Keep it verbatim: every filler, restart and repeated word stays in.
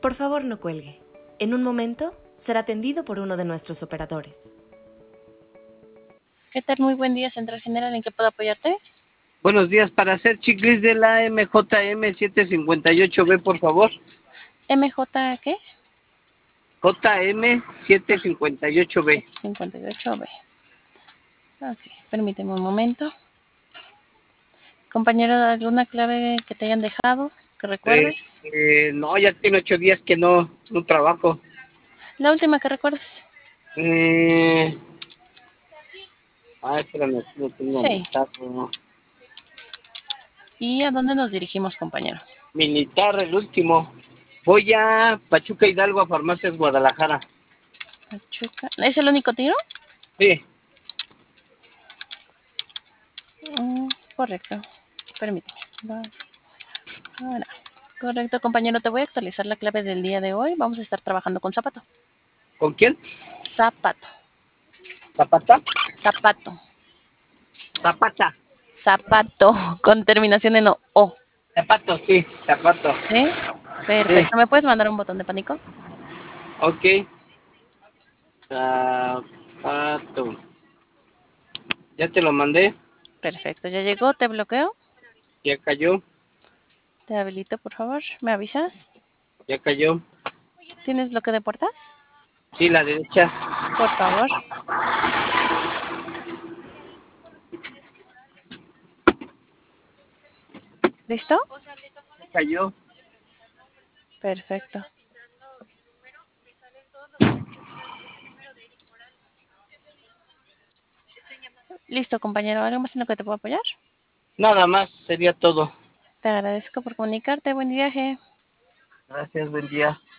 Por favor, no cuelgue. En un momento será atendido por uno de nuestros operadores. ¿Qué tal? Muy buen día, Central General. ¿En qué puedo apoyarte? Buenos días, para hacer chicles de la M J M setecientos cincuenta y ocho B, por favor. ¿M J qué? J M setecientos cincuenta y ocho B. cincuenta y ocho B. Ok, permíteme un momento. Compañero, ¿alguna clave que te hayan dejado? ¿Que recuerdes? Eh, eh, no, ya tiene ocho días que no, no trabajo. La última que recuerdes. Eh... Ah, espérame, no tengo Sí. anotado. ¿Y a dónde nos dirigimos, compañero? Militar, el último. Voy a Pachuca Hidalgo, a Farmacias Guadalajara. Pachuca. ¿Es el único tiro? Sí. Mm, correcto. Permíteme. Ahora. Correcto, compañero. Te voy a actualizar la clave del día de hoy. Vamos a estar trabajando con zapato. ¿Con quién? Zapato. ¿Zapata? Zapato. Zapata. Zapato. Con terminación en O. Zapato, sí, zapato. ¿Sí? Sí. Perfecto. ¿Me puedes mandar un botón de pánico? Ok. Zapato. Ya te lo mandé. Perfecto. ¿Ya llegó? ¿Te bloqueo? Ya cayó. Te habilito, por favor. ¿Me avisas? Ya cayó. ¿Tienes bloqueo de puertas? Sí, la derecha. Por favor. ¿Listo? Ya cayó. Perfecto. Listo, compañero. ¿Algo más en lo que te puedo apoyar? Nada más, sería todo. Te agradezco por comunicarte. Buen viaje. Gracias, buen día.